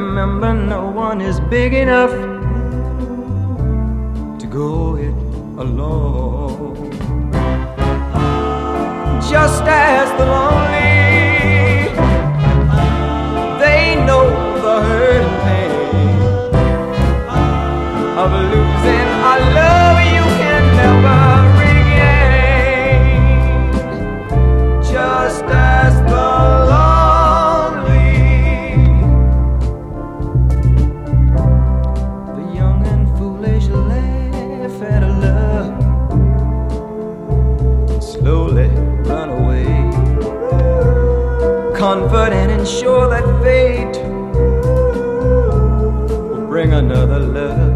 remember no one is big enough to go it alone. Just as the lonely, they know the hurt and pain of losing a love you can never regain. Just as the lonely, the young and foolish laugh at a love, slowly run away, confident and sure that fate will bring another love.